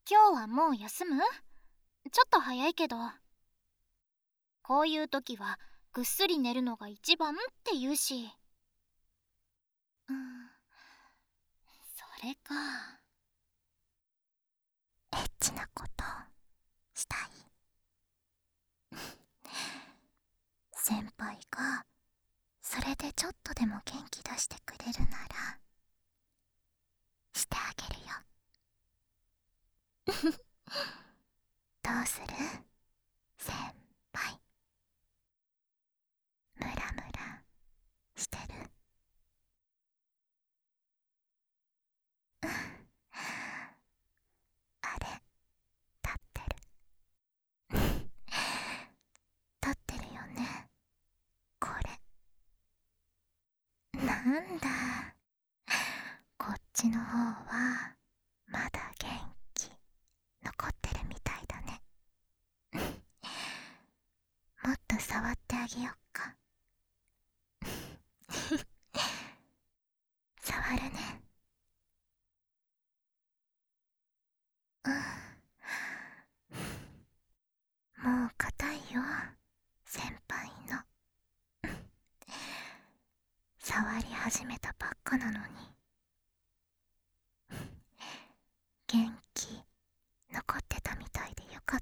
今日はもう休む？ちょっと早いけど。こういう時はぐっすり寝るのが一番って言うし。それか。 エッチなことしたい？先輩がそれでちょっとでも元気出してくれるならしてあげるよ。どうする？先輩。ムラムラしてる？あれ、立ってる。立ってるよね、これ。なんだ、こっちの方はまだ元気残ってるみたいだね。もっと触ってあげよっか。触るね。もう硬いよ、先輩の。触り始めたばっかなのに。元気残ってたみたいでよかった。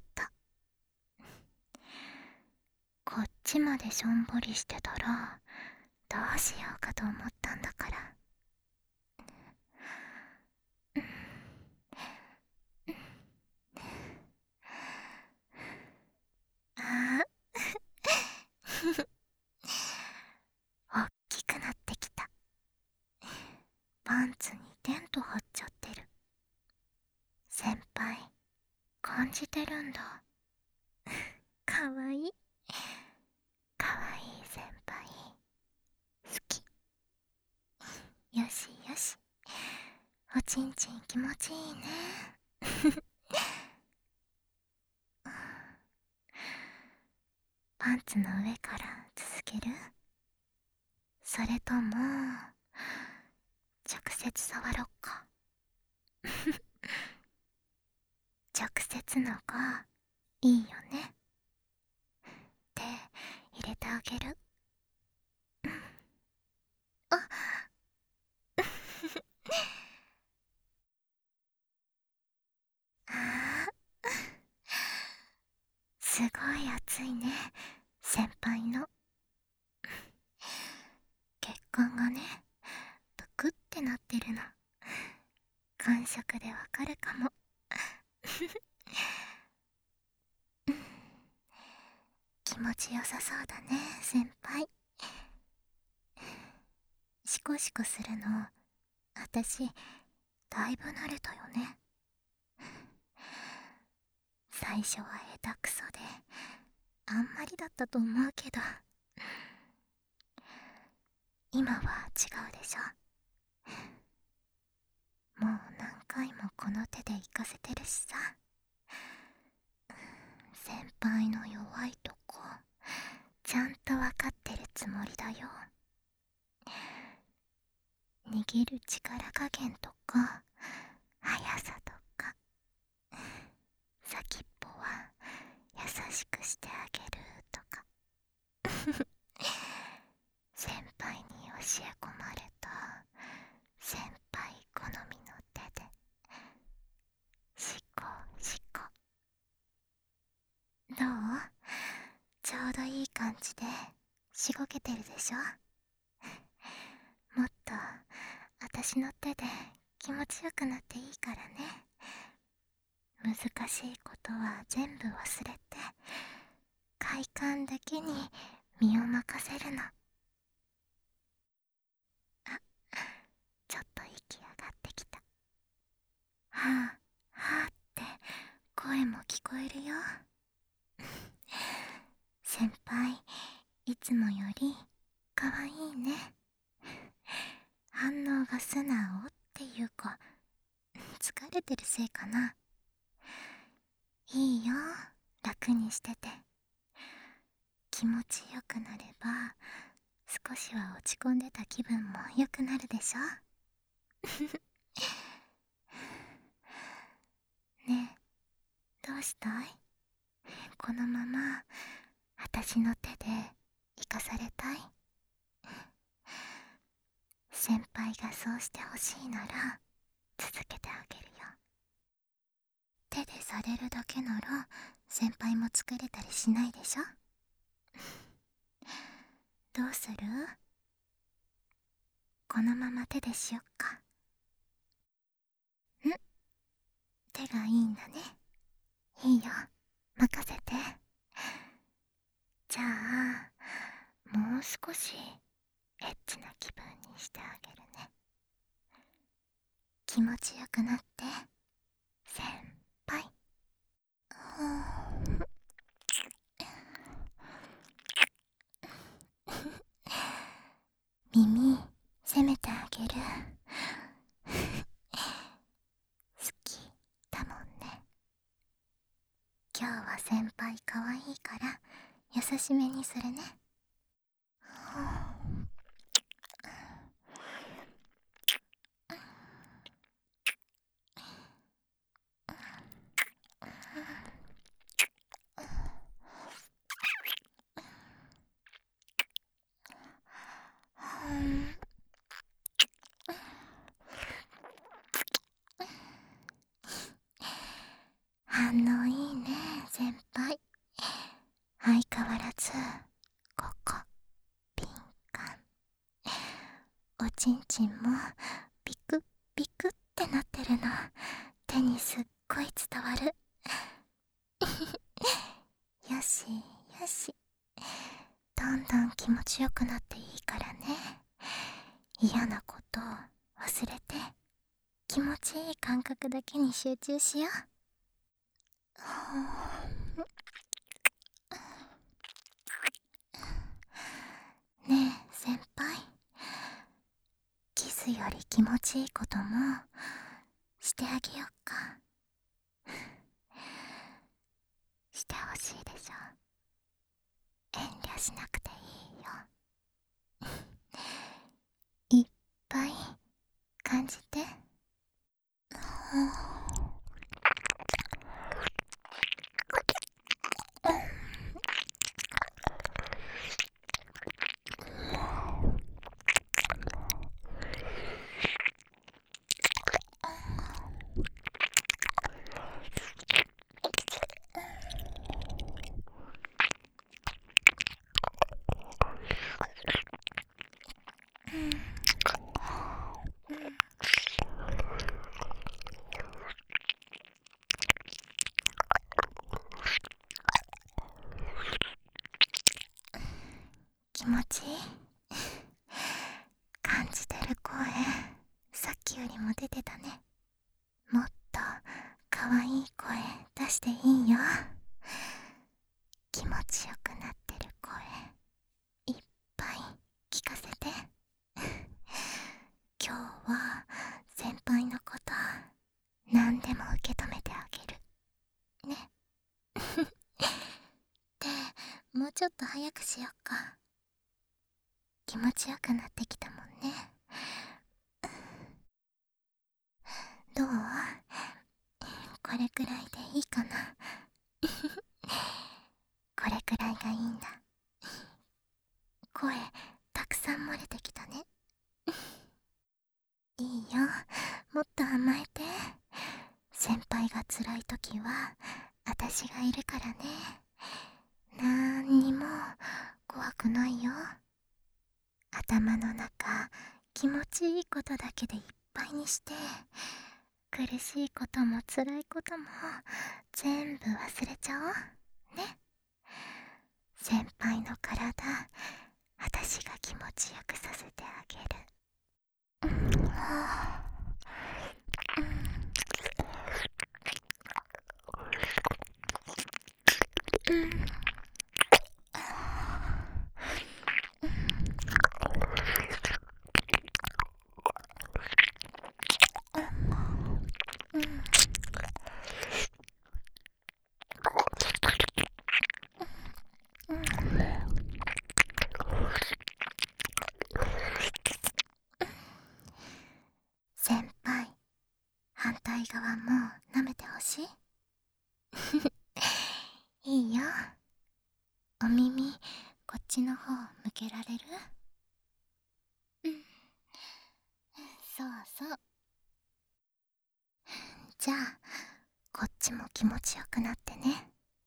こっちまでしょんぼりしてたらどうしようかと思ったんだから。あおっきくなってきた。パンツにテント張っちゃってる。先輩感じてるんだ。かわいい。かわいい先輩好き。よしよし、おちんちん気持ちいいね。パンツの上から続ける？それとも直接触ろっか？直接のがいいよね。手入れてあげる。ああー、すごい熱いね、先輩の。血管がね、ぷくってなってるの。感触でわかるかも。気持ちよさそうだね、先輩。シコシコするのあたしだいぶ慣れたよね。最初は下手くそであんまりだったと思うけど、今は違うでしょ。もう何回もこの手で行かせてるしさ。先輩の弱いとこちゃんとわかってるつもりだよ。握る力加減とか速さとか、先っぽは優しくしてあげるとか。先輩に教え込まれた先輩好みの手でシコシコ。どう？ちょうどいい感じでしごけてるでしょ。もっと私の手で気持ちよくなっていいからね。難しいことは全部忘れて快感だけに身を任せるの。あ、ちょっと息上がってきた。はあはあって声も聞こえるよ。先輩いつもよりかわいいね。反応が素直っていうか、疲れてるせいかな。いいよ、楽にしてて。気持ちよくなれば少しは落ち込んでた気分も良くなるでしょ。ねしたい？このまま私の手で生かされたい？先輩がそうしてほしいなら続けてあげるよ。手でされるだけなら先輩も作れたりしないでしょ。どうする？このまま手でしよっか。手がいいんだね。いいよ、任せて。じゃあもう少しエッチな気分にしてあげるね。気持ちよくなって、先輩。耳責めてあげる。好きだもんね。今日は先輩かわいいから優しめにするね。反応いいね、先輩。相変わらずここ敏感。おちんちんもビクビクってなってるの手にすっごい伝わる。よしよし、どんどん気持ちよくなっていいからね。嫌なこと忘れて気持ちいい感覚だけに集中しよう。ねえ先輩、キスより気持ちいいこともしてあげよっか。してほしいでしょ。遠慮しなくていいよ。いっぱい感じて。気持ちいい？感じてる声、さっきよりも出てたね。もっと可愛い声出していいよ。気持ちよくなってる声いっぱい聞かせて。今日は先輩のこと何でも受け止めてあげるね。で、もうちょっと早くしよっか。気持ちよくなってきたもんね。どう？これくらいでいいかな。これくらいがいいんだ。声たくさん漏れてきたね。いいよ、もっと甘えて。先輩が辛い時は私がいるからね。なんにも怖くないよ。頭の中気持ちいいことだけでいっぱいにして、苦しいことも辛いことも全部忘れちゃおうね。先輩の体、私が気持ちよくさせてあげる。先輩、反対側も舐めてほしい？ じゃあこっちも気持ちよくなってね。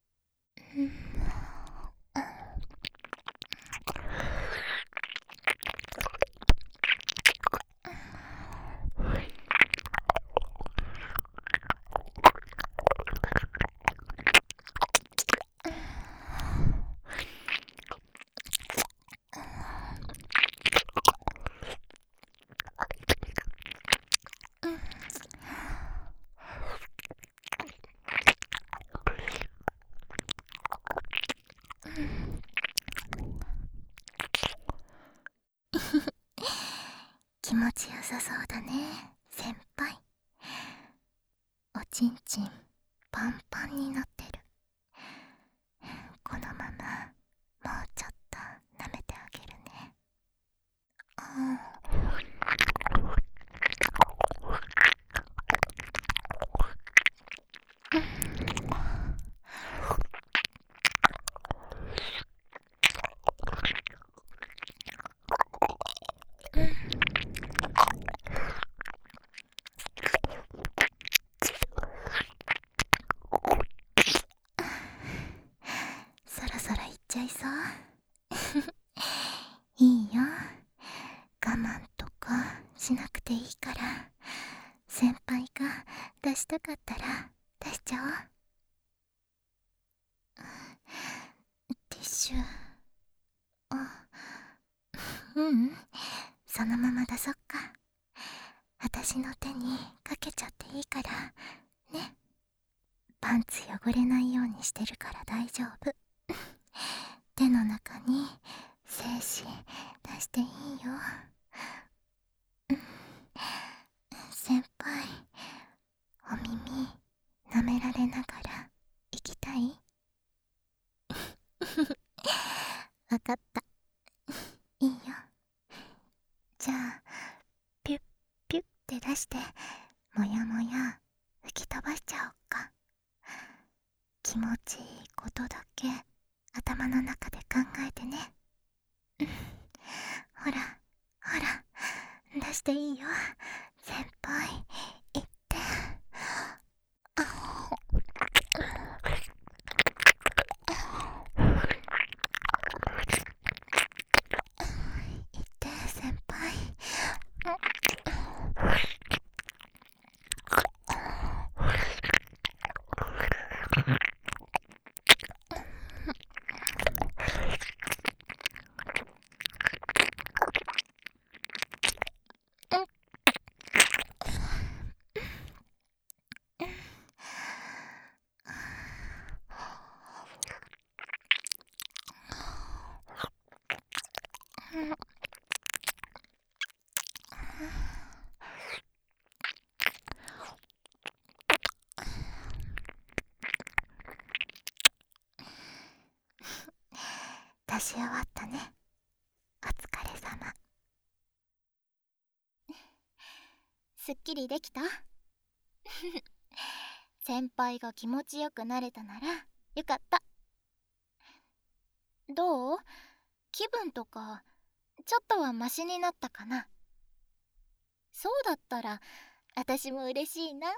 気持ちよさそうだね、先輩。おちんちんパンパンになってる。このままもうちょっと舐めてあげるね。そろそろ行っちゃいそう。いいよ、我慢とかしなくていいから、先輩が出したかったら出しちゃおう。ティッシュ。そのまま出そっか。私の手にかけちゃっていいからね。パンツ汚れないようにしてるから大丈夫。手の中に精子出していいよ。先輩、お耳舐められながら行きたい？わかった。いいよ。じゃあピュッピュッって出して、もやもや吹き飛ばしちゃおっか。気持ちいいことだけ頭の中で考えてね。ほらほら、出していいよ、先輩。言って。言って先輩。出し終わったね。お疲れ様。 すっきりできた？先輩が気持ちよくなれたならよかった。どう？気分とかちょっとはマシになったかな？そうだったら私も嬉しいな。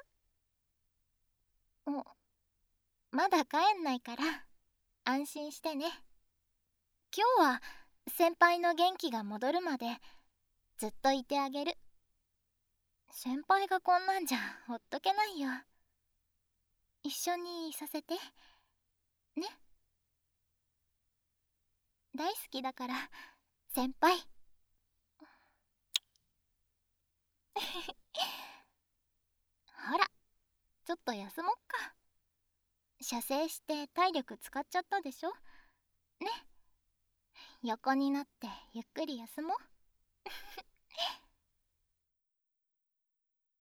まだ帰んないから安心してね。今日は先輩の元気が戻るまでずっといてあげる。先輩がこんなんじゃほっとけないよ。一緒にいさせてね。大好きだから先輩。ほら、ちょっと休もっか。射精して体力使っちゃったでしょ。ね、横になってゆっくり休もう。